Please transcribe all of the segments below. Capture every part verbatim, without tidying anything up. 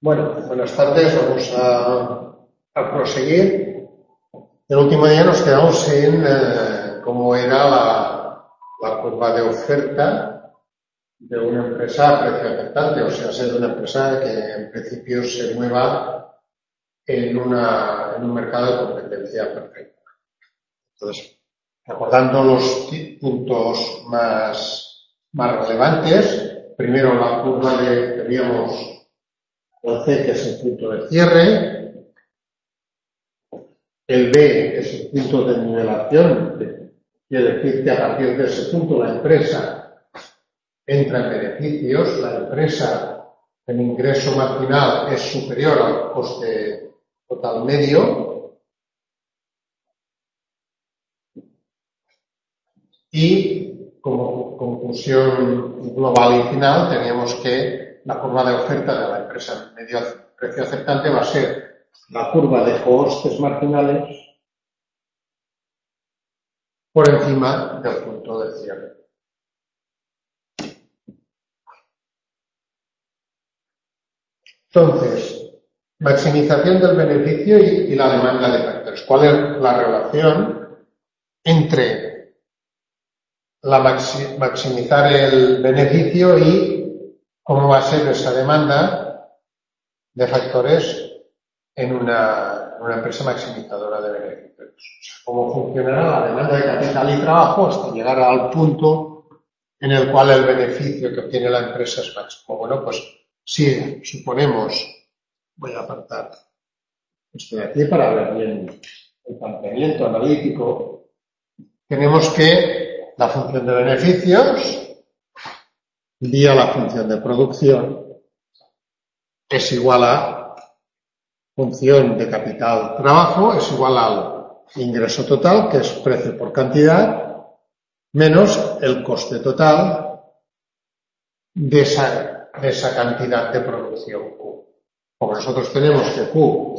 Bueno, buenas tardes, vamos a, a proseguir. El último día nos quedamos en eh, cómo era la, la curva de oferta de una empresa a precio aceptante, o sea, ser una empresa que en principio se mueva en, una, en un mercado de competencia perfecta. Entonces, recordando los puntos más, más relevantes, primero la curva de, teníamos el C, que es el punto de cierre, el B, que es el punto de nivelación, que quiere decir que a partir de ese punto la empresa entra en beneficios, la empresa en ingreso marginal es superior al coste total medio, y como conclusión global y final teníamos que la curva de oferta de la empresa medio precio aceptante va a ser la curva de costes marginales por encima del punto de cierre. Entonces, maximización del beneficio y, y la demanda de factores. ¿Cuál es la relación entre la maxi, maximizar el beneficio y cómo va a ser esa demanda de factores en una, en una empresa maximizadora de beneficios? O sea, cómo funcionará la demanda de capital y trabajo hasta llegar al punto en el cual el beneficio que obtiene la empresa es máximo. Bueno, pues si suponemos, voy a apartar esto de aquí para ver bien el planteamiento analítico, tenemos que la función de beneficios vía la función de producción es igual a función de capital trabajo es igual al ingreso total, que es precio por cantidad, menos el coste total de esa, de esa cantidad de producción Q. Como nosotros tenemos que Q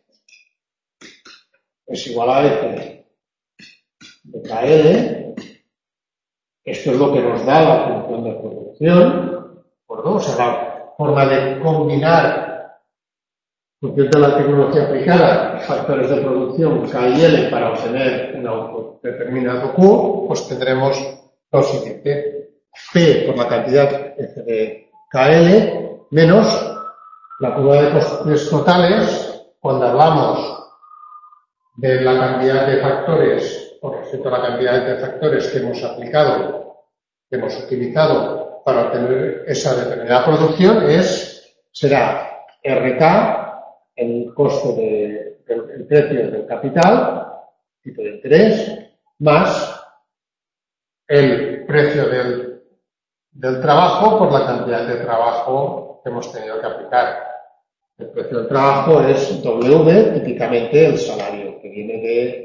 es igual a F de K L, esto es lo que nos da la función de producción, ¿de acuerdo? O sea, la forma de combinar función de la tecnología aplicada, factores de producción K y L para obtener un output determinado Q, pues tendremos lo siguiente: P por la cantidad F de K L menos la curva de costes totales cuando hablamos de la cantidad de factores con respecto a la cantidad de factores que hemos aplicado, que hemos utilizado para obtener esa determinada producción, es será R K, el coste de, del el precio del capital, tipo de interés, más el precio del, del trabajo por la cantidad de trabajo que hemos tenido que aplicar. El precio del trabajo es W, típicamente el salario, que viene de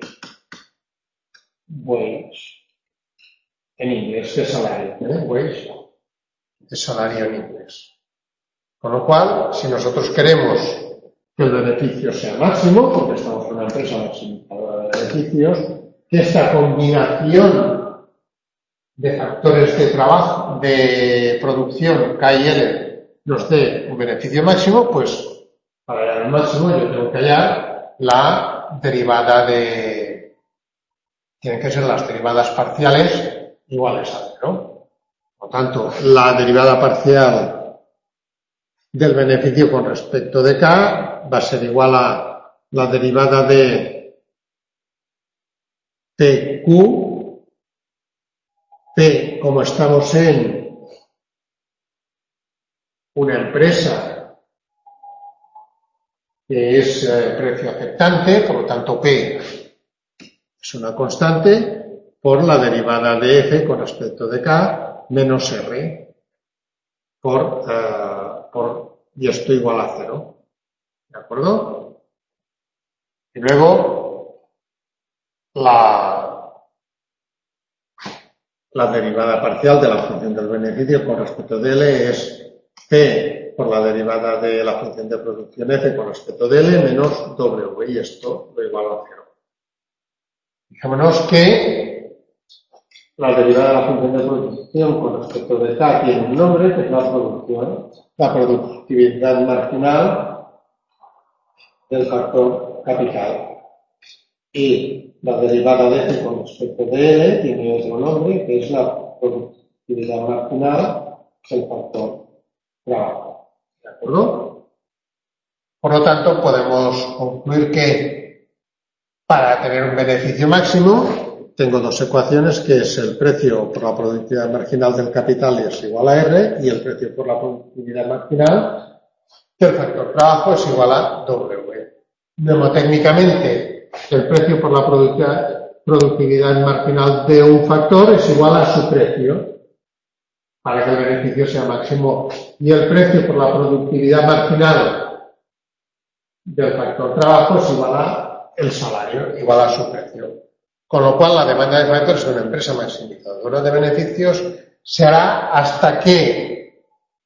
wage. En inglés es salario, ¿eh? Wage es salario en inglés. Con lo cual, si nosotros queremos que el beneficio sea máximo, porque estamos en una empresa maximizadora de beneficios, que esta combinación de factores de trabajo, de producción K y L nos dé un beneficio máximo, pues para hallar el máximo yo tengo que hallar la derivada de, tienen que ser las derivadas parciales iguales a cero. Por lo tanto, la derivada parcial del beneficio con respecto de K va a ser igual a la derivada de P Q, P como estamos en una empresa que es eh, precio aceptante, por lo tanto P es una constante, por la derivada de F con respecto de K menos R por, eh, por y esto igual a cero. ¿De acuerdo? Y luego la, la derivada parcial de la función del beneficio con respecto de L es P por la derivada de la función de producción F con respecto de L menos W, y esto lo igual a cero. Fijémonos que la derivada de la función de producción con respecto de K tiene un nombre, que es la producción, la productividad marginal del factor capital. Y la derivada de F con respecto de L tiene otro nombre, que es la productividad marginal del factor trabajo. ¿De acuerdo? Por lo tanto, podemos concluir que para tener un beneficio máximo, tengo dos ecuaciones, que es el precio por la productividad marginal del capital es igual a R, y el precio por la productividad marginal del factor trabajo es igual a W. Mnemotécnicamente, el precio por la productividad, productividad marginal de un factor es igual a su precio, para que el beneficio sea máximo, y el precio por la productividad marginal del factor trabajo es igual a el salario, igual a su precio. Con lo cual, la demanda de factores de una empresa maximizadora de beneficios se hará hasta que,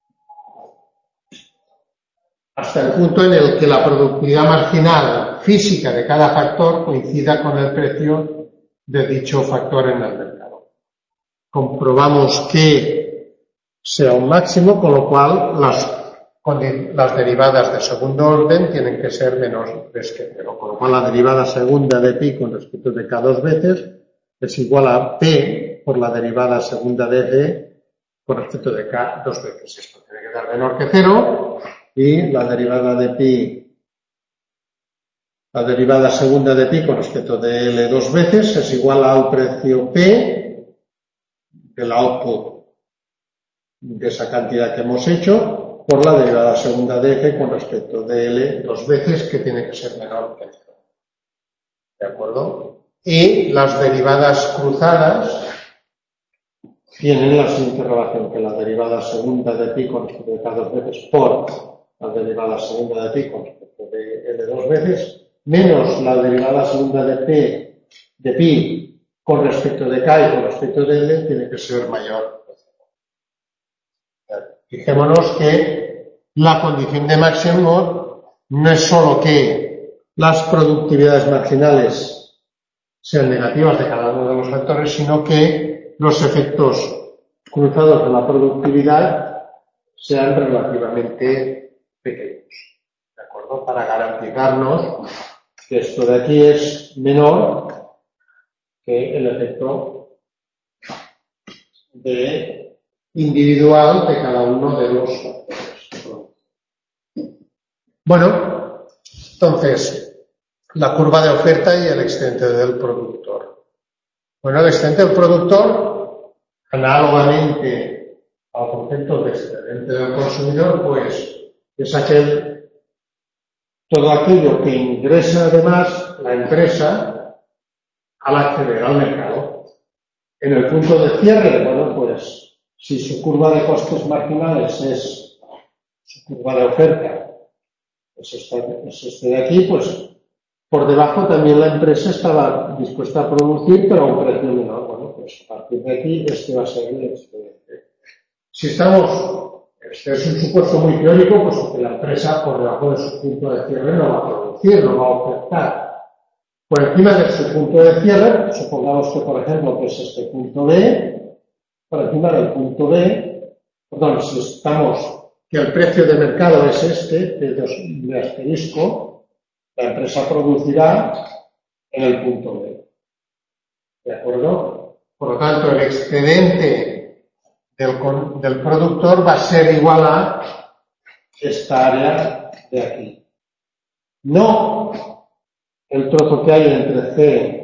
hasta el punto en el que la productividad marginal física de cada factor coincida con el precio de dicho factor en el mercado. Comprobamos que sea un máximo, con lo cual las las derivadas de segundo orden tienen que ser menores que cero, con lo cual la derivada segunda de pi con respecto de k dos veces es igual a p por la derivada segunda de f con respecto de k dos veces. Esto tiene que dar menor que cero, y la derivada de pi, la derivada segunda de pi con respecto de l dos veces es igual al precio p del output de esa cantidad que hemos hecho, por la derivada segunda de f con respecto de L dos veces, que tiene que ser menor que cero. ¿De acuerdo? Y las derivadas cruzadas tienen la siguiente relación, que la derivada segunda de pi con respecto de k dos veces por la derivada segunda de pi con respecto de L dos veces, menos la derivada segunda de p de pi con respecto de k y con respecto de L, tiene que ser mayor. Fijémonos que la condición de máximo no es solo que las productividades marginales sean negativas de cada uno de los factores, sino que los efectos cruzados de la productividad sean relativamente pequeños. ¿De acuerdo? Para garantizarnos que esto de aquí es menor que el efecto de individual de cada uno de los factores. Bueno, entonces, la curva de oferta y el excedente del productor. Bueno, el excedente del productor, análogamente al concepto de excedente del consumidor, pues es aquel, todo aquello que ingresa además la empresa al acceder al mercado. En el punto de cierre, bueno, pues si su curva de costes marginales es su curva de oferta, es este, es este de aquí, pues por debajo también la empresa estaba dispuesta a producir, pero a un precio menor. Bueno, pues a partir de aquí este va a ser el excedente. Si estamos, este es un supuesto muy teórico, pues que la empresa por debajo de su punto de cierre no va a producir, no va a ofertar. Por encima de su punto de cierre, supongamos que por ejemplo que es este punto B, por encima del punto B, perdón, si estamos que el precio de mercado es este, de asterisco, la empresa producirá en el punto B. ¿De acuerdo? Por lo tanto, el excedente del, del productor va a ser igual a esta área de aquí. No el trozo que hay entre C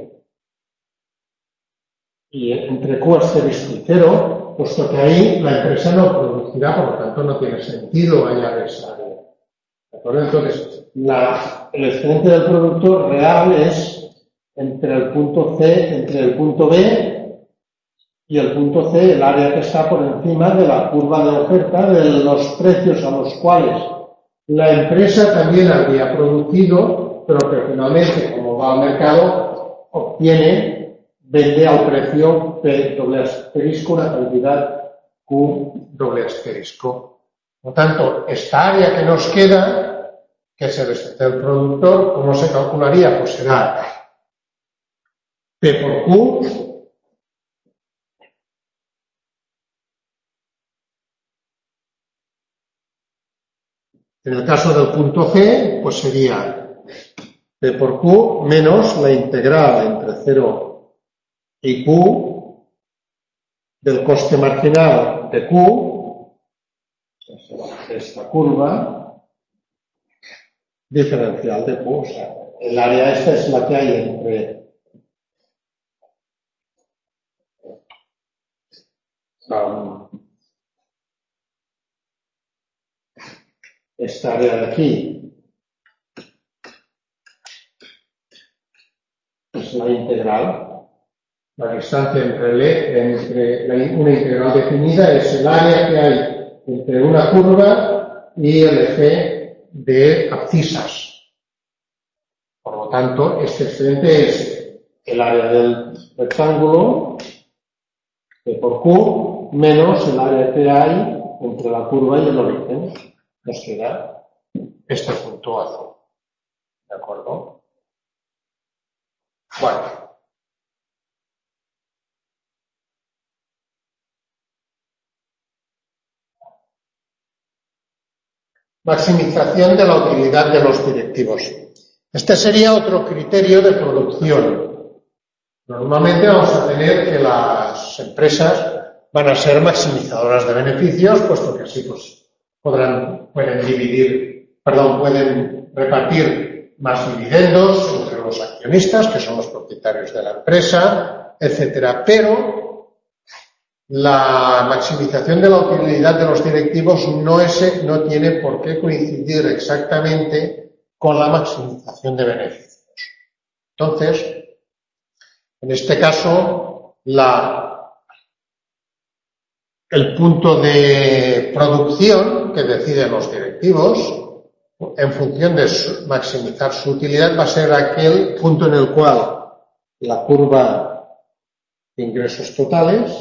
y entre Q asterisco y cero, puesto que ahí la empresa no producirá, por lo tanto no tiene sentido hallar esa área. ¿De acuerdo? Entonces, la, el excedente del productor real es entre el punto C, entre el punto B y el punto C, el área que está por encima de la curva de oferta de los precios a los cuales la empresa también habría producido, pero que finalmente, como va al mercado, obtiene, vende al precio P doble asterisco una cantidad Q doble asterisco. Por lo tanto, esta área que nos queda, que es el excedente del productor, ¿cómo se calcularía? Pues será P por Q en el caso del punto C, pues sería P por Q menos la integral entre cero y Q del coste marginal de Q, esta curva, diferencial de Q. O sea, el área esta es la que hay entre um, esta área de aquí es la integral. La distancia entre, el, entre la, una integral definida es el área que hay entre una curva y el eje de abscisas. Por lo tanto, este excedente es el área del rectángulo P por Q menos el área que hay entre la curva y el origen. Nos queda este punto azul. ¿De acuerdo? Bueno. Maximización de la utilidad de los directivos. Este sería otro criterio de producción. Normalmente vamos a tener que las empresas van a ser maximizadoras de beneficios, puesto que así pues, podrán, pueden dividir, perdón, pueden repartir más dividendos entre los accionistas, que son los propietarios de la empresa, etcétera. Pero la maximización de la utilidad de los directivos no, es, no tiene por qué coincidir exactamente con la maximización de beneficios. Entonces, en este caso, la, el punto de producción que deciden los directivos, en función de su, maximizar su utilidad, va a ser aquel punto en el cual la curva de ingresos totales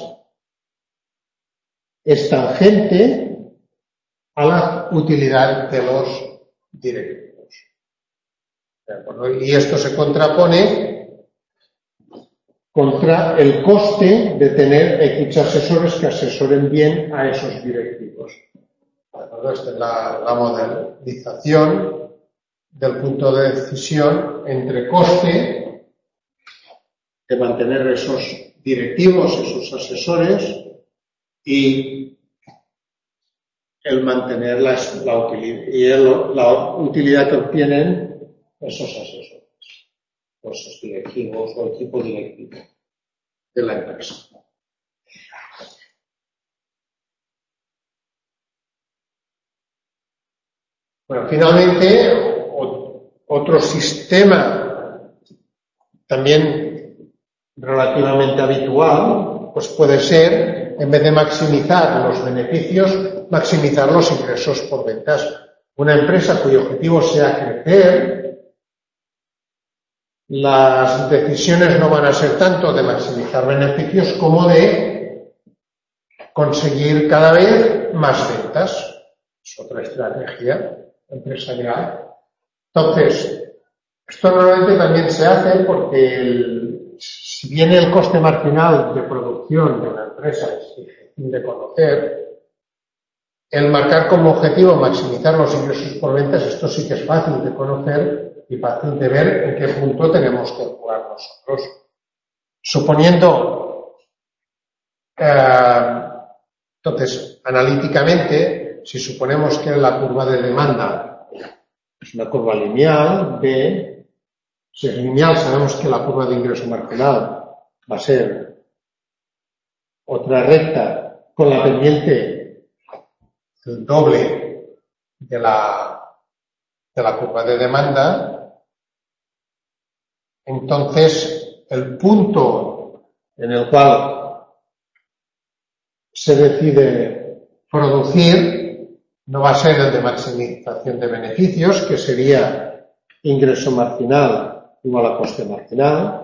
es tangente a la utilidad de los directivos. ¿De acuerdo? Y esto se contrapone contra el coste de tener equis asesores que asesoren bien a esos directivos. ¿De acuerdo? Esta es la, la modelización del punto de decisión entre coste de mantener esos directivos, esos asesores, y el mantener la, la, utilidad, y el, la utilidad que obtienen esos asesores, o esos directivos o equipo directivo de la empresa. Bueno, finalmente, otro sistema también relativamente habitual, pues puede ser, en vez de maximizar los beneficios, maximizar los ingresos por ventas. Una empresa cuyo objetivo sea crecer, las decisiones no van a ser tanto de maximizar beneficios como de conseguir cada vez más ventas. Es otra estrategia empresarial. Entonces, esto normalmente también se hace porque el, si bien el coste marginal de producción de una empresa es difícil de conocer, el marcar como objetivo maximizar los ingresos por ventas, esto sí que es fácil de conocer y fácil de ver en qué punto tenemos que jugar nosotros. Suponiendo, eh, entonces, analíticamente, si suponemos que la curva de demanda es una curva lineal, B, si es lineal, sabemos que la curva de ingreso marginal va a ser otra recta con la pendiente el doble de la, de la curva de demanda. Entonces, el punto en el cual se decide producir no va a ser el de maximización de beneficios, que sería ingreso marginal igual a coste marginal,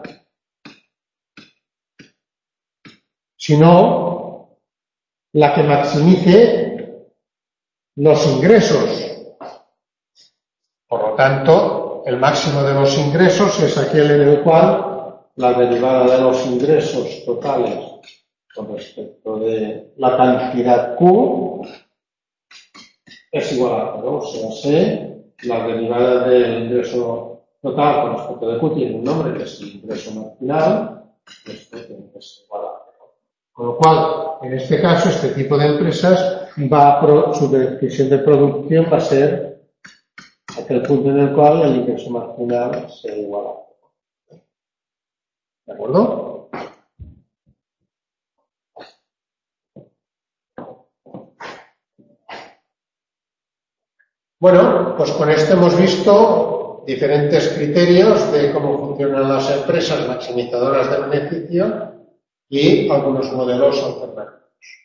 sino la que maximice los ingresos. Por lo tanto, el máximo de los ingresos es aquel en el cual la derivada de los ingresos totales con respecto de la cantidad Q es igual a cero, o sea, C, la derivada del ingreso Total, con respecto de Q tiene un nombre que es el ingreso marginal, y esto tiene que ser igual a cero. Con lo cual, en este caso, este tipo de empresas, va a pro, su decisión de producción va a ser aquel punto en el cual el ingreso marginal sea igual a cero. ¿De acuerdo? Bueno, pues con esto hemos visto diferentes criterios de cómo funcionan las empresas maximizadoras de beneficio y algunos modelos alternativos.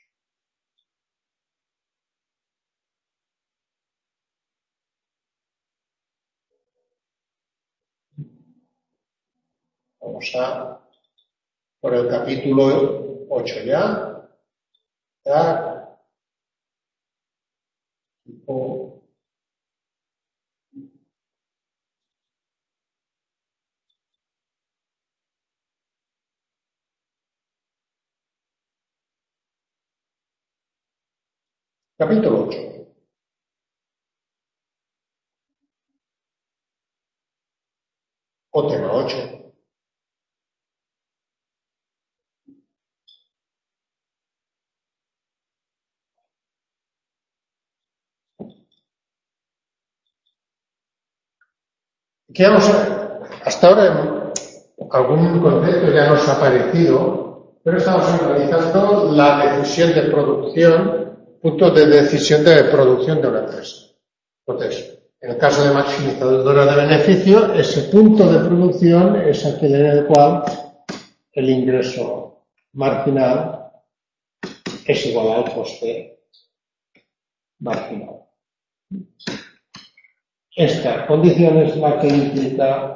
Vamos a por el capítulo ocho ya. ya. Tipo Capítulo ocho. O tema ocho. ¿Qué vamos a ver? Hasta ahora algún concepto ya nos ha parecido, pero estamos analizando la decisión de producción, punto de decisión de producción de una empresa. Entonces, en el caso de maximizadora de beneficio, ese punto de producción es aquel en el cual el ingreso marginal es igual al coste marginal. Esta condición es la que implica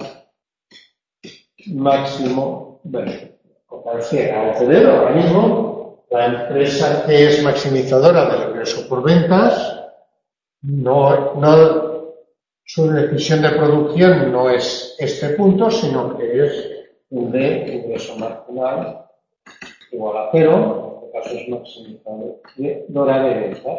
máximo beneficio. O sea, al tener ahora mismo la empresa que es maximizadora del ingreso por ventas, no, no, su decisión de producción no es este punto, sino que es un de ingreso marginal igual a cero, en este caso es maximizadora de ventas.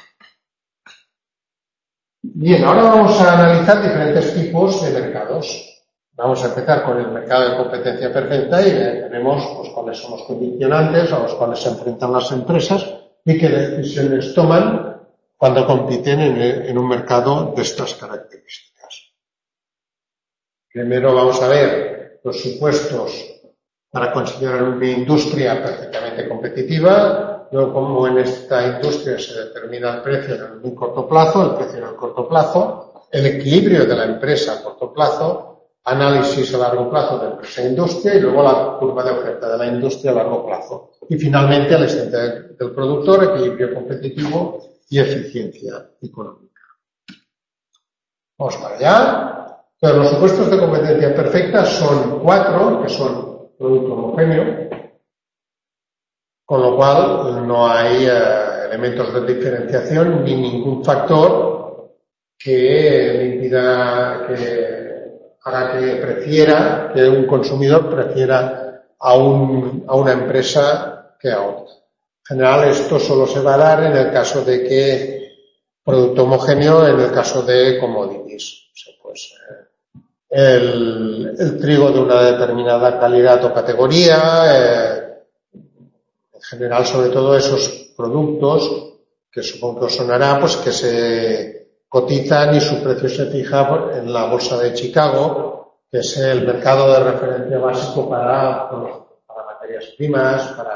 Bien, ahora vamos a analizar diferentes tipos de mercados. Vamos a empezar con el mercado de competencia perfecta y veremos pues, cuáles son los condicionantes a los cuales se enfrentan las empresas y qué decisiones toman cuando compiten en, en un mercado de estas características. Primero vamos a ver los supuestos para considerar una industria perfectamente competitiva, luego cómo en esta industria se determina el precio en el muy corto plazo, el precio en el corto plazo, el equilibrio de la empresa a corto plazo, análisis a largo plazo de empresa e industria y luego la curva de oferta de la industria a largo plazo. Y finalmente el excedente del productor, equilibrio competitivo y eficiencia económica. Vamos para allá. Entonces, los supuestos de competencia perfecta son cuatro, que son producto homogéneo, con lo cual no hay eh, elementos de diferenciación ni ningún factor que le impida, que haga que prefiera, que un consumidor prefiera a, un, a una empresa que a otra. En general, esto solo se va a dar en el caso de que producto homogéneo, en el caso de commodities. O sea, pues, eh, El, el trigo de una determinada calidad o categoría, eh, en general sobre todo esos productos que supongo que os sonará, pues que se cotizan y su precio se fija en la bolsa de Chicago, que es el mercado de referencia básico para, para materias primas, para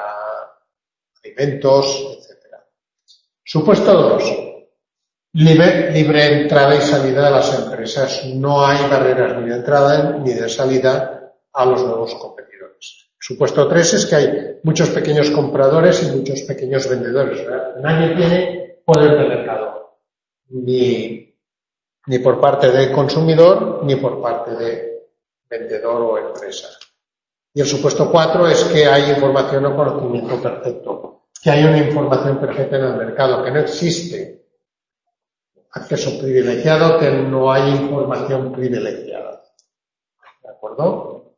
alimentos, etcétera. Supuesto dos. Libre, libre entrada y salida de las empresas. No hay barreras ni de entrada ni de salida a los nuevos competidores. Supuesto tres es que hay muchos pequeños compradores y muchos pequeños vendedores. ¿Verdad? Nadie tiene poder de mercado, ni, ni por parte del consumidor ni por parte de vendedor o empresa. Y el supuesto cuatro es que hay información o conocimiento perfecto, que hay una información perfecta en el mercado, que no existe acceso privilegiado, que no hay información privilegiada. ¿De acuerdo?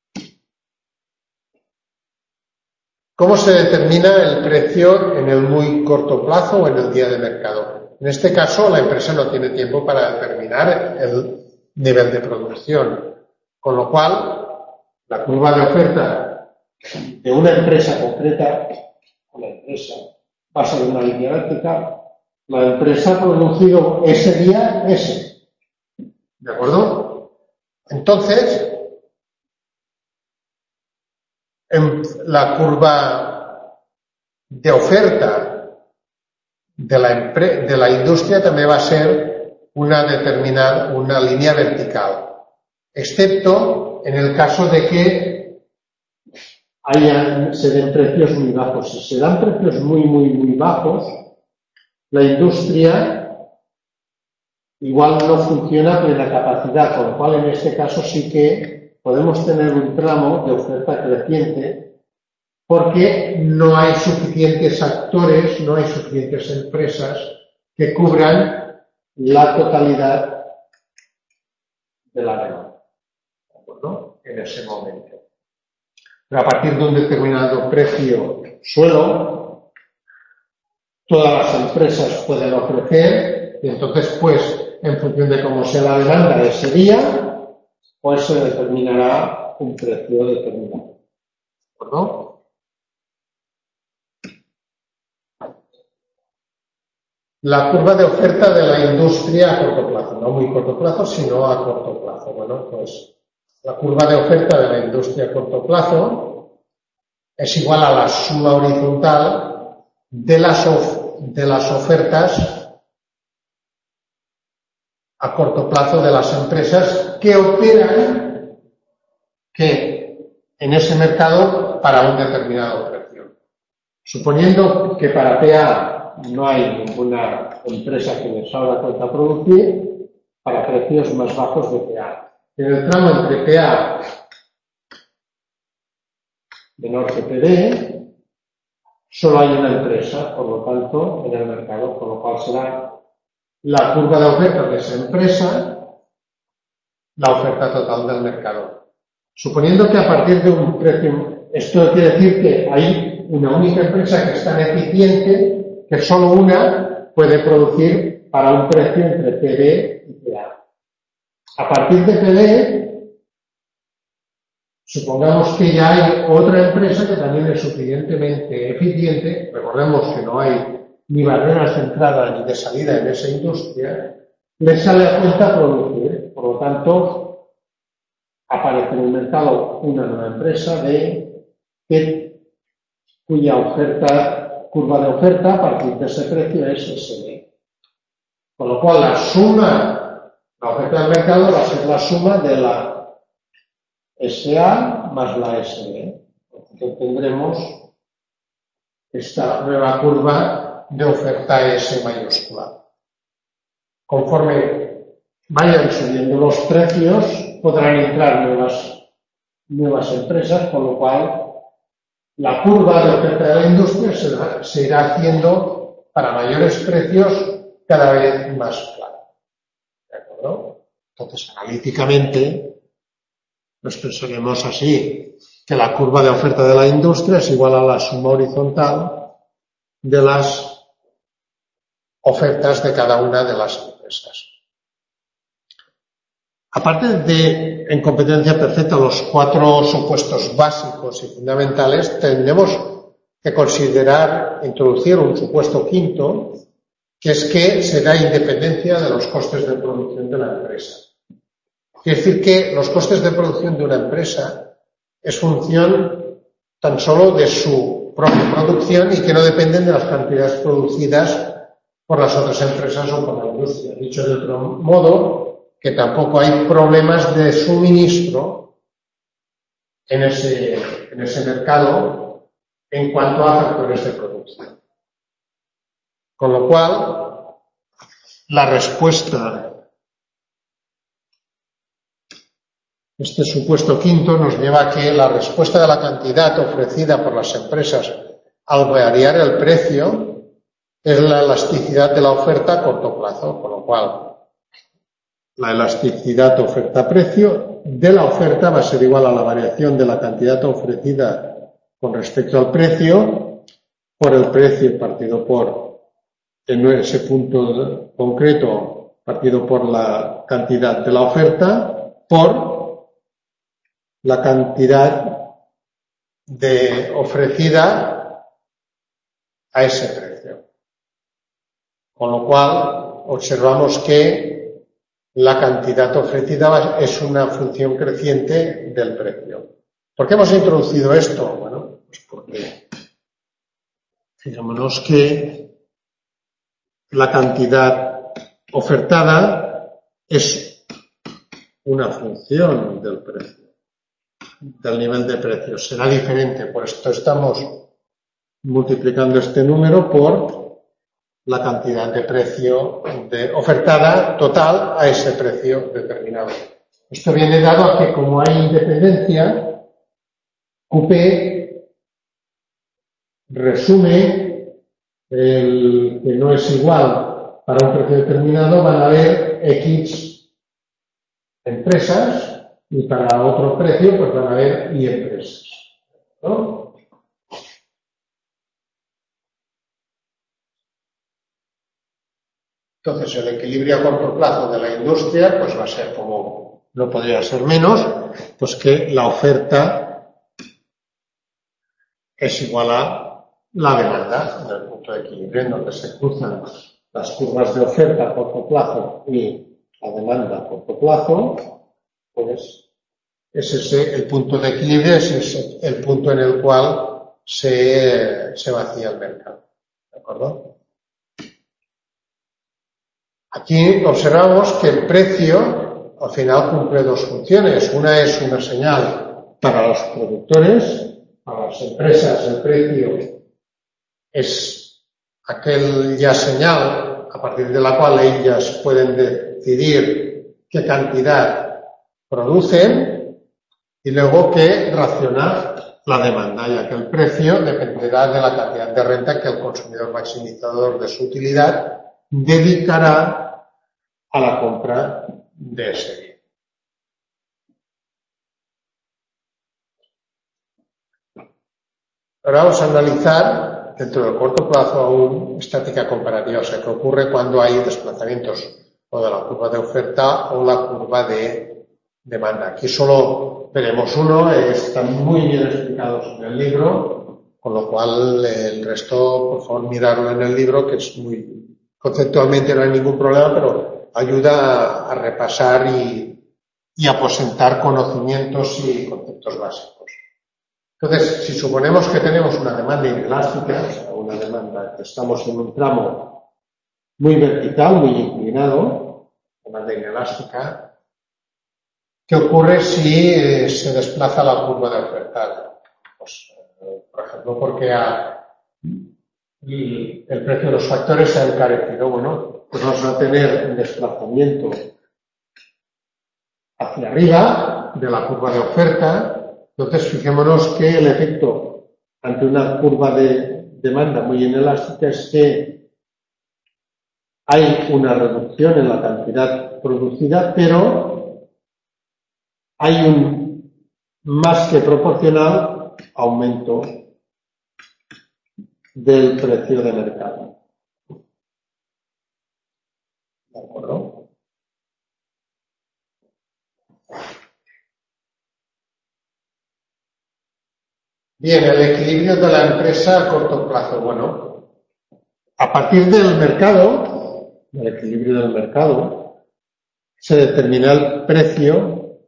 ¿Cómo se determina el precio en el muy corto plazo o en el día de mercado? En este caso, la empresa no tiene tiempo para determinar el nivel de producción. Con lo cual, la curva de oferta de una empresa concreta, la empresa pasa de una línea vertical, la empresa ha producido ese día ese. ¿De acuerdo? Entonces, en la curva de oferta de la, empre- de la industria también va a ser una determinada, una línea vertical, excepto en el caso de que haya, se den precios muy bajos. Si se dan precios muy, muy, muy bajos, la industria igual no funciona a plena capacidad, con lo cual en este caso sí que podemos tener un tramo de oferta creciente porque no hay suficientes actores, no hay suficientes empresas que cubran la totalidad de la demanda, ¿de acuerdo? En ese momento. Pero a partir de un determinado precio suelo, todas las empresas pueden ofrecer y entonces, pues, en función de cómo sea la demanda de ese día, pues se determinará un precio determinado. ¿De acuerdo? La curva de oferta de la industria a corto plazo, no muy corto plazo, sino a corto plazo. Bueno, pues la curva de oferta de la industria a corto plazo es igual a la suma horizontal de las, of- de las ofertas a corto plazo de las empresas que operan que en ese mercado para un determinado precio. Suponiendo que para P A no hay ninguna empresa que les haga falta producir para precios más bajos de P A. En el tramo entre P A menor que P D, solo hay una empresa, por lo tanto, en el mercado, con lo cual será la curva de oferta de esa empresa, la oferta total del mercado. Suponiendo que a partir de un precio, esto quiere decir que hay una única empresa que es tan eficiente que solo una puede producir para un precio entre P D y P A. A partir de P D, supongamos que ya hay otra empresa que también es suficientemente eficiente, recordemos que no hay ni barreras de entrada ni de salida en esa industria, le sale a cuenta producir. Por lo tanto, aparece en el mercado una nueva empresa de que, cuya oferta curva de oferta a partir de ese precio es S D. Con lo cual la suma, la oferta del mercado va a ser la suma de la S A más la S D. Entonces tendremos esta nueva curva de oferta S mayúscula. Conforme vayan subiendo los precios, podrán entrar nuevas, nuevas empresas, con lo cual la curva de oferta de la industria se, da, se irá haciendo para mayores precios cada vez más clara. ¿De acuerdo? Entonces, analíticamente, nos pensaremos así, que la curva de oferta de la industria es igual a la suma horizontal de las ofertas de cada una de las empresas. Aparte de, en competencia perfecta, los cuatro supuestos básicos y fundamentales, tendremos que considerar, introducir un supuesto quinto, que es que se da independencia de los costes de producción de la empresa. Quiere decir que los costes de producción de una empresa es función tan solo de su propia producción y que no dependen de las cantidades producidas por las otras empresas o por la industria. Dicho de otro modo, que tampoco hay problemas de suministro en ese, en ese mercado en cuanto a factores de producción. Con lo cual, la respuesta, este supuesto quinto nos lleva a que la respuesta de la cantidad ofrecida por las empresas al variar el precio es la elasticidad de la oferta a corto plazo, con lo cual la elasticidad oferta-precio de la oferta va a ser igual a la variación de la cantidad ofrecida con respecto al precio por el precio partido por, en ese punto concreto, partido por la cantidad de la oferta por la cantidad de ofrecida a ese precio. Con lo cual, observamos que la cantidad ofrecida es una función creciente del precio. ¿Por qué hemos introducido esto? Bueno, pues porque fijémonos que la cantidad ofertada es una función del precio, del nivel de precio. Será diferente, por esto estamos multiplicando este número por la cantidad de precio de ofertada total a ese precio determinado. Esto viene dado a que como hay independencia, Q P resume el que no es igual para un precio determinado, van a haber X empresas y para otro precio pues van a haber Y empresas, ¿no? Entonces, el equilibrio a corto plazo de la industria pues va a ser como, no podría ser menos, pues que la oferta es igual a la demanda, en el punto de equilibrio en donde se cruzan las curvas de oferta a corto plazo y la demanda a corto plazo, pues es ese el punto de equilibrio, es ese el punto en el cual se, se vacía el mercado. ¿De acuerdo? Aquí observamos que el precio al final cumple dos funciones. Una es una señal para los productores, para las empresas. El precio es aquella señal a partir de la cual ellas pueden decidir qué cantidad producen y luego que raciona la demanda, ya que el precio dependerá de la cantidad de renta que el consumidor maximizador de su utilidad dedicará a la compra de ese bien. Ahora vamos a analizar, dentro del corto plazo aún, estática comparativa, o sea, qué ocurre cuando hay desplazamientos o de la curva de oferta o la curva de demanda. Aquí solo veremos uno, están muy bien explicados en el libro, con lo cual el resto, por favor, mirarlo en el libro, que es muy... Conceptualmente no hay ningún problema, pero ayuda a, a repasar y, y a aposentar conocimientos y conceptos básicos. Entonces, si suponemos que tenemos una demanda inelástica, o sea, una demanda que estamos en un tramo muy vertical, muy inclinado, demanda inelástica, ¿qué ocurre si eh, se desplaza la curva de oferta? Pues, eh, por ejemplo, porque a y el precio de los factores se ha encarecido, bueno, pues vamos a tener un desplazamiento hacia arriba de la curva de oferta. Entonces, fijémonos que el efecto ante una curva de demanda muy inelástica es que hay una reducción en la cantidad producida, pero hay un más que proporcional aumento del precio de mercado. ¿De acuerdo? Bien, el equilibrio de la empresa a corto plazo. Bueno, a partir del mercado, del equilibrio del mercado, se determina el precio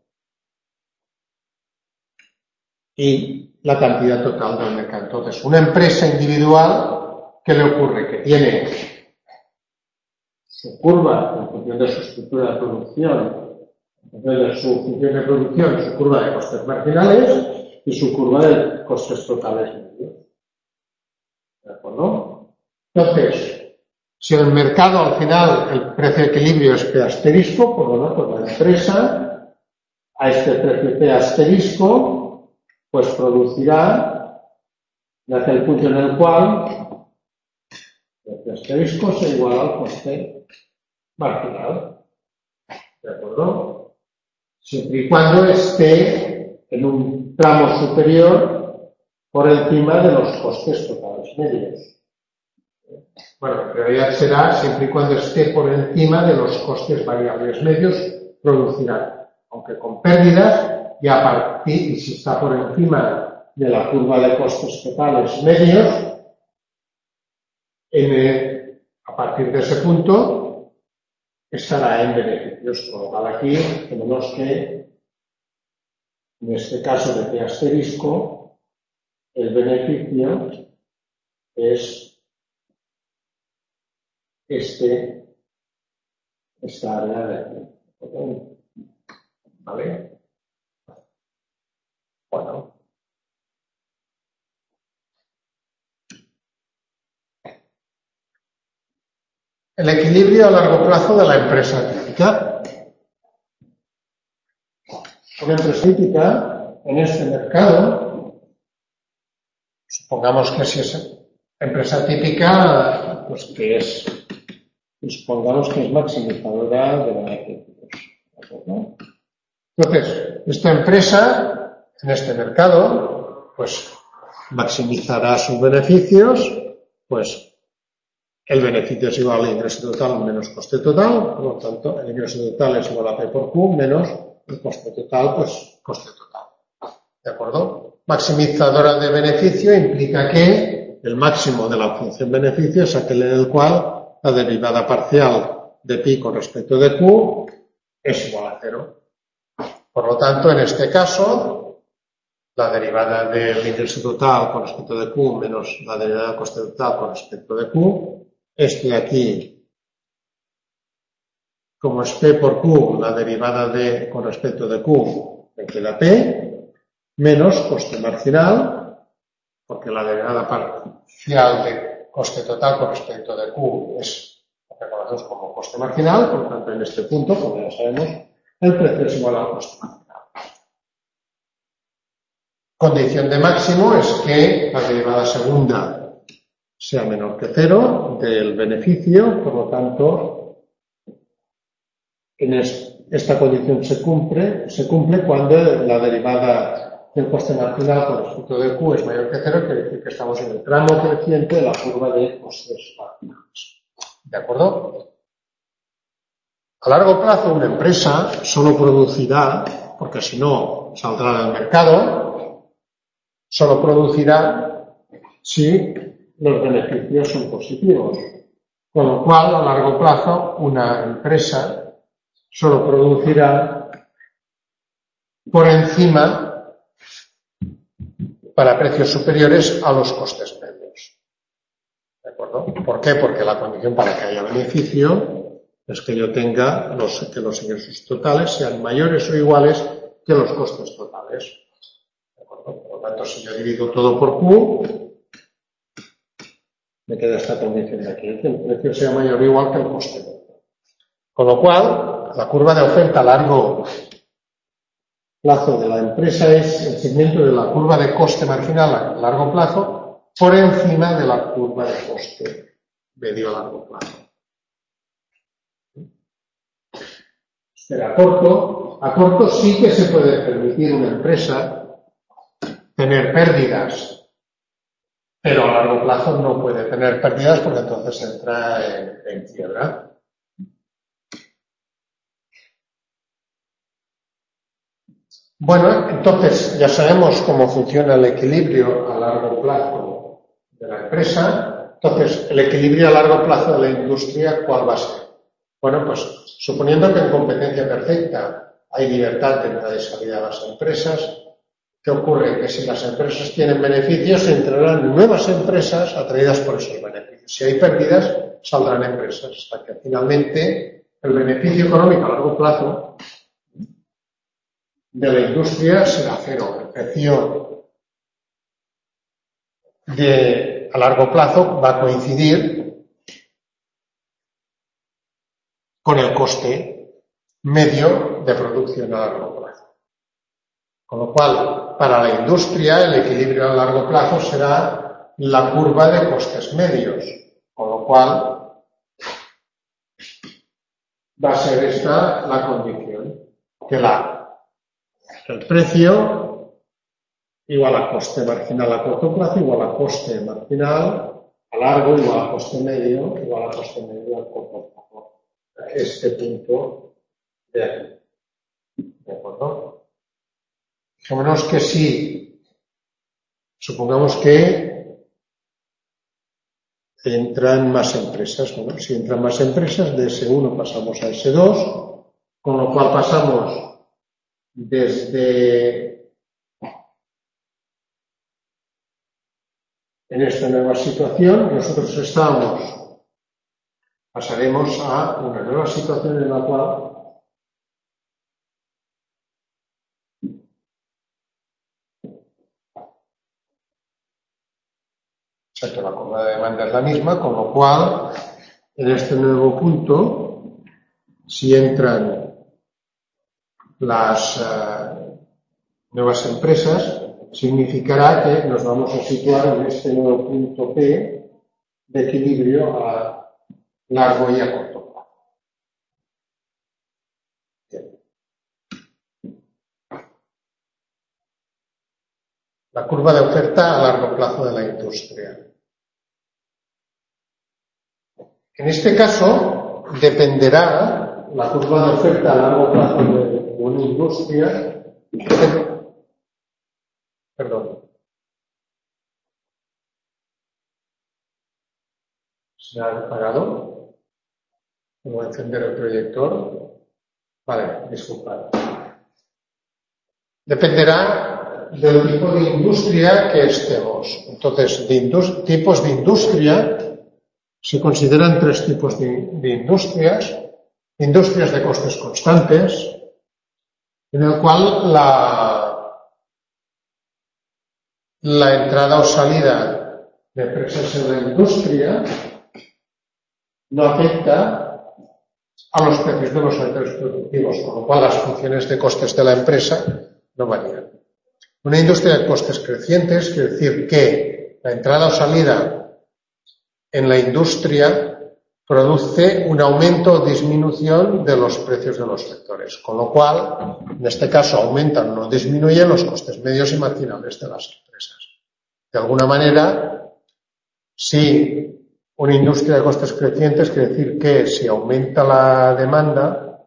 y la cantidad total del mercado. Entonces, una empresa individual, ¿qué le ocurre? Que tiene su curva en función de su estructura de producción, en función de su función de producción, su curva de costes marginales y su curva de costes totales medios. ¿De acuerdo? Entonces, si el mercado al final, el precio de equilibrio es P asterisco, pues bueno, pues la empresa a este precio P asterisco pues producirá desde el punto en el cual el asterisco se iguala al coste marginal. ¿De acuerdo? Siempre y cuando esté en un tramo superior por encima de los costes totales medios. Bueno, en realidad será siempre y cuando esté por encima de los costes variables medios, producirá, aunque con pérdidas, y a partir, y si está por encima de la curva de costes totales medios, en el, a partir de ese punto estará en beneficios. Con lo cual aquí tenemos que, en este caso de P asterisco, el beneficio es este, esta área de aquí. ¿Vale? Bueno. El equilibrio a largo plazo de la empresa típica. Una empresa típica en este mercado, supongamos que si es empresa típica, pues que es, supongamos que es maximizadora de beneficios. ¿No? Entonces, esta empresa en este mercado, pues maximizará sus beneficios, pues el beneficio es igual al ingreso total menos coste total, por lo tanto, el ingreso total es igual a P por Q menos el coste total, pues coste total. ¿De acuerdo? Maximizadora de beneficio implica que el máximo de la función beneficio es aquel en el cual la derivada parcial de pi con respecto de Q es igual a cero. Por lo tanto, en este caso, la derivada del ingreso total con respecto de Q menos la derivada del coste total con respecto de Q, este aquí, como es P por Q, la derivada de con respecto de Q me queda P, menos coste marginal, porque la derivada parcial de coste total con respecto de Q es lo que conocemos como coste marginal, por lo tanto, en este punto, como ya sabemos, el precio es igual al coste marginal. Condición de máximo es que la derivada segunda sea menor que cero del beneficio, por lo tanto, en esta condición se cumple, se cumple cuando la derivada del coste marginal con respecto de Q es mayor que cero, quiere decir que estamos en el tramo creciente de la curva de costes marginales. ¿De acuerdo? A largo plazo, una empresa solo producirá, porque si no saldrá del mercado, solo producirá si los beneficios son positivos. Con lo cual, a largo plazo, una empresa solo producirá por encima para precios superiores a los costes medios. ¿De acuerdo? ¿Por qué? Porque la condición para que haya beneficio es que yo tenga los, que los ingresos totales sean mayores o iguales que los costes totales. ¿De acuerdo? Por lo tanto, si yo divido todo por Q, me queda esta condición de aquí, que el precio sea mayor o igual que el coste. Con lo cual, la curva de oferta a largo plazo de la empresa es el segmento de la curva de coste marginal a largo plazo por encima de la curva de coste medio a largo plazo. Pero a corto, a corto sí que se puede permitir una empresa tener pérdidas, pero a largo plazo no puede tener pérdidas porque entonces entra en, en quiebra. Bueno, entonces ya sabemos cómo funciona el equilibrio a largo plazo de la empresa. Entonces, el equilibrio a largo plazo de la industria, ¿cuál va a ser? Bueno, pues suponiendo que en competencia perfecta hay libertad de entrada y salida de las empresas, ¿qué ocurre? Que si las empresas tienen beneficios, entrarán nuevas empresas atraídas por esos beneficios. Si hay pérdidas, saldrán empresas, hasta que finalmente el beneficio económico a largo plazo de la industria será cero. El precio de, a largo plazo va a coincidir con el coste medio de producción a largo plazo. Con lo cual, para la industria, el equilibrio a largo plazo será la curva de costes medios. Con lo cual, va a ser esta la condición, que la el precio igual a coste marginal a corto plazo igual a coste marginal a largo igual a coste medio, igual a coste medio al corto plazo. Este punto de aquí. ¿De acuerdo? Fijémonos que si, supongamos que entran más empresas, ¿no? Si entran más empresas, de ese uno pasamos a ese dos, con lo cual pasamos desde en esta nueva situación, nosotros estamos, pasaremos a una nueva situación en la cual o sea que la curva de demanda es la misma, con lo cual en este nuevo punto, si entran las uh, nuevas empresas, significará que nos vamos a situar en este nuevo punto P de equilibrio a largo y a corto plazo. Bien. La curva de oferta a largo plazo de la industria. En este caso, dependerá la curva de oferta a largo plazo de una industria. Perdón. ¿Se ha apagado? ¿Puedo encender el proyector? Vale, disculpad. Dependerá del tipo de industria que estemos. Entonces, de tipos de industria, se consideran tres tipos de, de industrias. Industrias de costes constantes, en el cual la, la entrada o salida de empresas en la industria no afecta a los precios de los sectores productivos, con lo cual las funciones de costes de la empresa no varían. Una industria de costes crecientes quiere decir que la entrada o salida en la industria produce un aumento o disminución de los precios de los sectores, con lo cual, en este caso, aumentan o no disminuyen los costes medios y marginales de las empresas. De alguna manera, si una industria de costes crecientes quiere decir que si aumenta la demanda,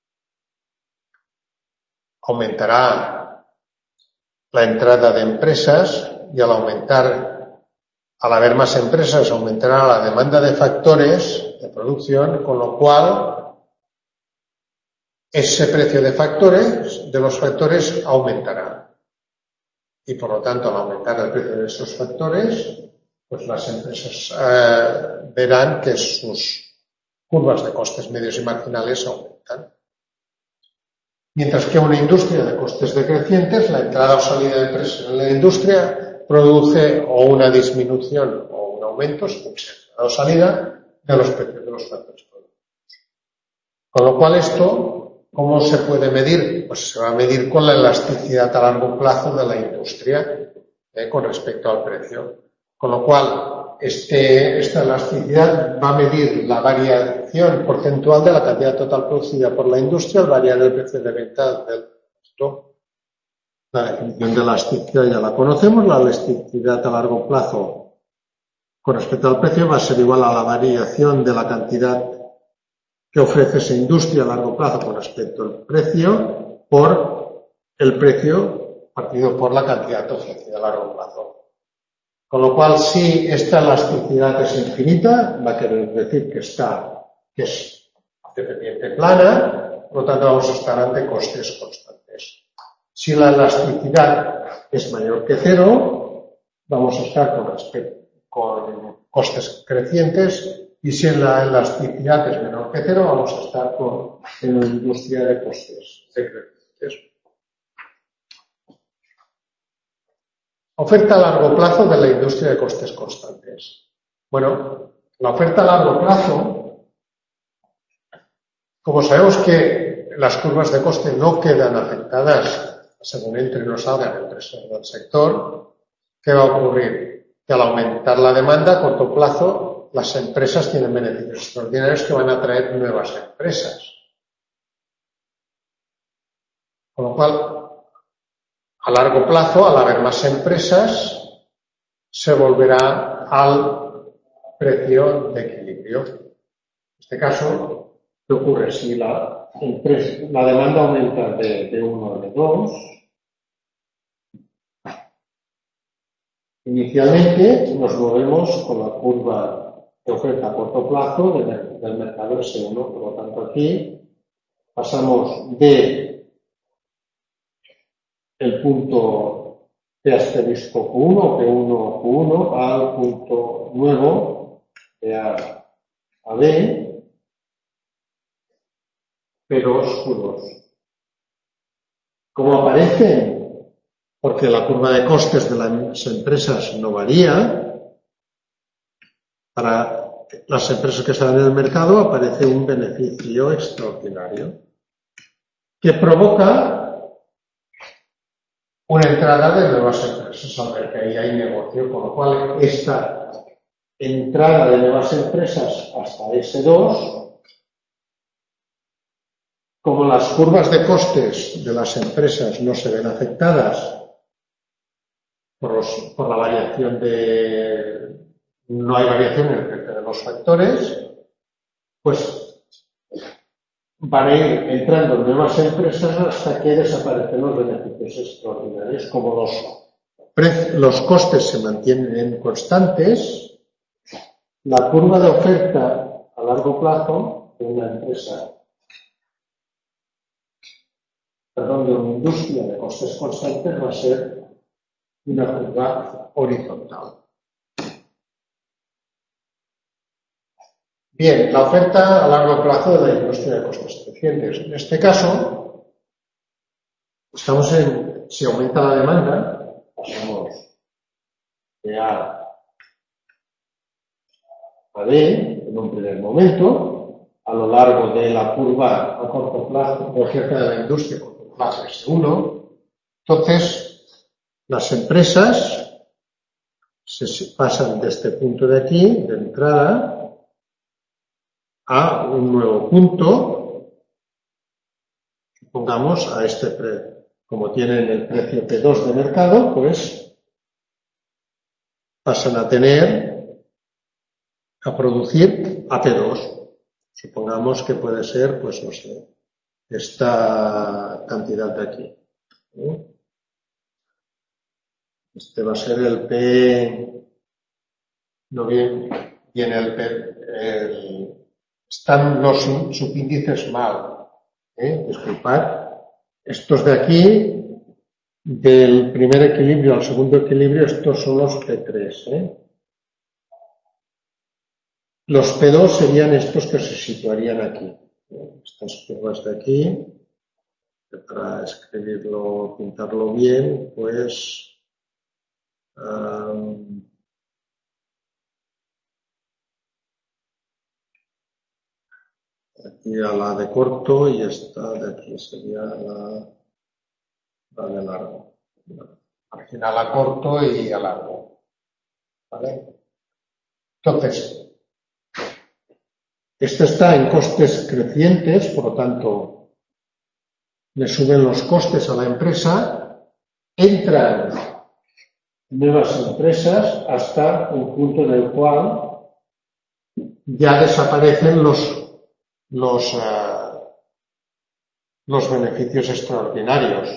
aumentará la entrada de empresas y al aumentar Al haber más empresas, aumentará la demanda de factores de producción, con lo cual ese precio de factores, de los factores, aumentará. Y por lo tanto, al aumentar el precio de esos factores, pues las empresas eh, verán que sus curvas de costes medios y marginales aumentan. Mientras que una industria de costes decrecientes, la entrada o salida de empresas en la industria produce o una disminución o un aumento, según sea entrada o salida, de los precios de los factores productivos. Con lo cual esto, ¿cómo se puede medir? Pues se va a medir con la elasticidad a largo plazo de la industria eh, con respecto al precio. Con lo cual, este, esta elasticidad va a medir la variación porcentual de la cantidad total producida por la industria al variar el precio de venta del producto. La definición de elasticidad ya la conocemos, la elasticidad a largo plazo con respecto al precio va a ser igual a la variación de la cantidad que ofrece esa industria a largo plazo con respecto al precio por el precio partido por la cantidad ofrecida a largo plazo. Con lo cual, si esta elasticidad es infinita, va a querer decir que está, que es de pendiente plana, por lo tanto vamos a estar ante costes constantes. Si la elasticidad es mayor que cero, vamos a estar con, respecto, con costes crecientes, y si la elasticidad es menor que cero, vamos a estar con, en una industria de costes decrecientes. Oferta a largo plazo de la industria de costes constantes. Bueno, la oferta a largo plazo, como sabemos que las curvas de coste no quedan afectadas según entren o salgan empresas del sector, ¿qué va a ocurrir? Que al aumentar la demanda a corto plazo, las empresas tienen beneficios extraordinarios que van a atraer nuevas empresas. Con lo cual, a largo plazo, al haber más empresas, se volverá al precio de equilibrio. En este caso, ¿qué ocurre? Si la, empresa, la demanda aumenta de, de uno a de dos, inicialmente nos movemos con la curva de oferta a corto plazo del, del mercado ese uno. Por lo tanto, aquí pasamos de el punto P asterisco Q uno, P uno, Q uno, al punto nuevo de A a B, P dos, Q dos. Como aparece, porque la curva de costes de las empresas no varía, para las empresas que están en el mercado aparece un beneficio extraordinario que provoca una entrada de nuevas empresas al mercado. Ahí hay negocio, con lo cual esta entrada de nuevas empresas hasta ese dos, como las curvas de costes de las empresas no se ven afectadas por, los, por la variación de... no hay variación en el precio de los factores, pues van a ir entrando nuevas empresas hasta que desaparecen los beneficios extraordinarios. Como los, los costes se mantienen constantes, la curva de oferta a largo plazo de una empresa, perdón, de una industria de costes constantes va a ser una curva horizontal. Bien, la oferta a largo plazo de la industria de costes crecientes. En este caso, estamos en, si aumenta la demanda, pasamos de A a B en un primer momento, a lo largo de la curva a corto plazo de oferta de la industria a corto plazo es uno. Entonces, las empresas se pasan de este punto de aquí, de entrada, a un nuevo punto, supongamos a este precio. Como tienen el precio P dos de mercado, pues pasan a tener, a producir a P dos. Supongamos que puede ser, pues no sé, esta cantidad de aquí. Este va a ser el P, no bien, viene el P, el, están los subíndices mal, ¿eh? Disculpad. Estos de aquí, del primer equilibrio al segundo equilibrio, estos son los P tres, ¿eh? Los P dos serían estos que se situarían aquí. Estas curvas de aquí, para escribirlo, pintarlo bien, pues um, aquí a la de corto y esta de aquí sería la, la de largo. Marginal a corto y a largo. ¿Vale? Entonces, esto está en costes crecientes, por lo tanto, le suben los costes a la empresa, entran nuevas empresas hasta un punto en el cual ya desaparecen los, los, uh, los beneficios extraordinarios.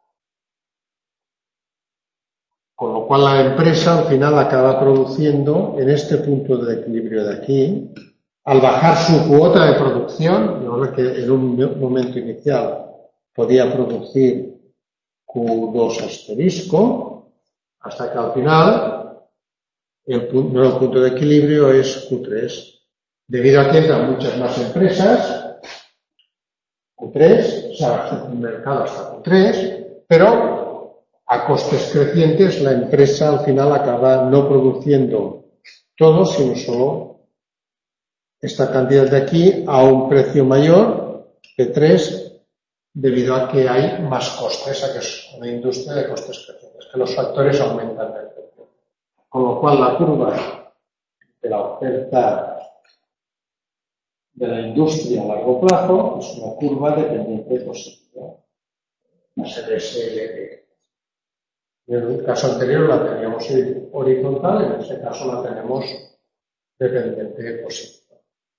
Con lo cual la empresa al final acaba produciendo en este punto de equilibrio de aquí, al bajar su cuota de producción, de que en un momento inicial podía producir Q dos asterisco, hasta que al final el nuevo punto de equilibrio es Q tres. Debido a que entran muchas más empresas, Q tres, o sea, el mercado hasta Q tres, pero a costes crecientes la empresa al final acaba no produciendo todo, sino solo esta cantidad de aquí a un precio mayor, P tres, debido a que hay más costes, a que es una industria de costes crecientes, que los factores aumentan el precio. Con lo cual la curva de la oferta de la industria a largo plazo es una curva dependiente positiva. Va a ser S L D. En el caso anterior la teníamos horizontal, en este caso la tenemos dependiente positivo.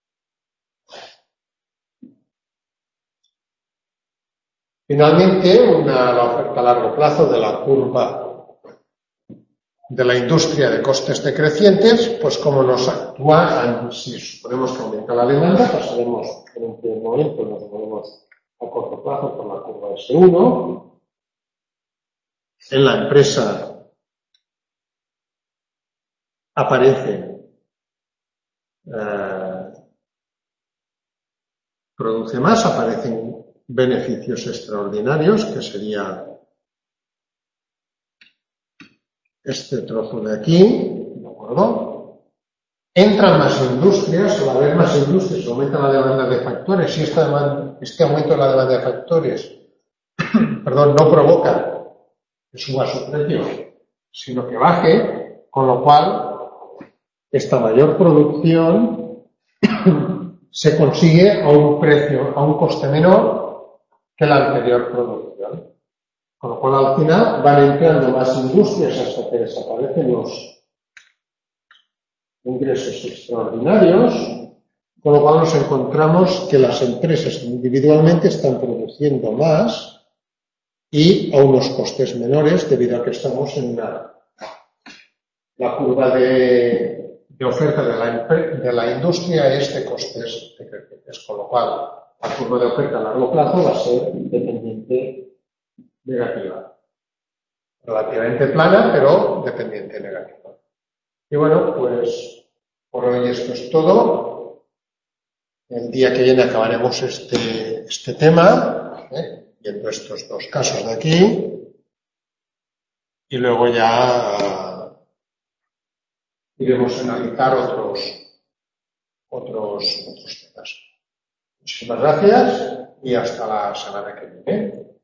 Finalmente, una, la oferta a largo plazo de la curva de la industria de costes decrecientes, pues cómo nos actúa. Si suponemos que aumenta la demanda, pasaremos en un primer momento, nos movemos a corto plazo por la curva ese uno. En la empresa aparece, eh, produce más, aparecen beneficios extraordinarios, que sería este trozo de aquí, ¿de acuerdo? Entran más industrias, al haber más industrias aumenta la demanda de factores y esta demanda, este aumento de la demanda de factores perdón, no provoca que suba su precio, sino que baje, con lo cual esta mayor producción se consigue a un precio, a un coste menor que la anterior producción. Con lo cual al final van entrando más industrias hasta que desaparecen los ingresos extraordinarios, con lo cual nos encontramos que las empresas individualmente están produciendo más y a unos costes menores debido a que estamos en una, la curva de, de oferta de la, de la industria es de costes decrecientes, con lo cual la curva de oferta a largo plazo va a ser dependiente negativa. Relativamente plana, pero dependiente negativa. Y bueno, pues por hoy esto es todo. El día que viene acabaremos este, este tema, ¿eh? viendo estos dos casos de aquí. Y luego ya iremos a analizar otros, otros, otros temas. Muchísimas gracias y hasta la semana que viene.